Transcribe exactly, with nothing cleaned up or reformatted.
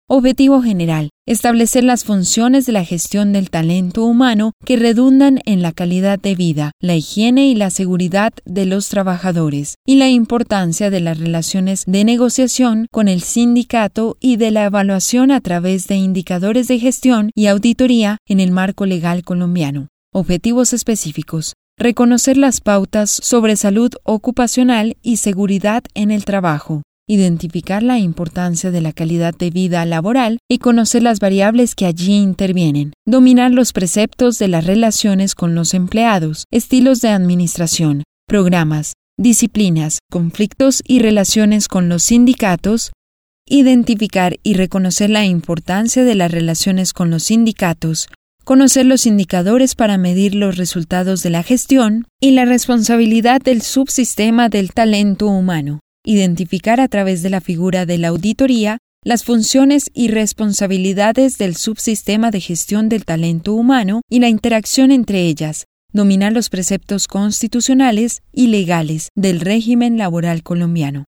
Objetivo general: establecer las funciones de la gestión del talento humano que redundan en la calidad de vida, la higiene y la seguridad de los trabajadores, y la importancia de las relaciones de negociación con el sindicato y de la evaluación a través de indicadores de gestión y auditoría en el marco legal colombiano. Objetivos específicos: reconocer las pautas sobre salud ocupacional y seguridad en el trabajo, identificar la importancia de la calidad de vida laboral y conocer las variables que allí intervienen, dominar los preceptos de las relaciones con los empleados, estilos de administración, programas, disciplinas, conflictos y relaciones con los sindicatos, identificar y reconocer la importancia de las relaciones con los sindicatos, conocer los indicadores para medir los resultados de la gestión y la responsabilidad del subsistema del talento humano. Identificar a través de la figura de la auditoría las funciones y responsabilidades del subsistema de gestión del talento humano y la interacción entre ellas. Dominar los preceptos constitucionales y legales del régimen laboral colombiano.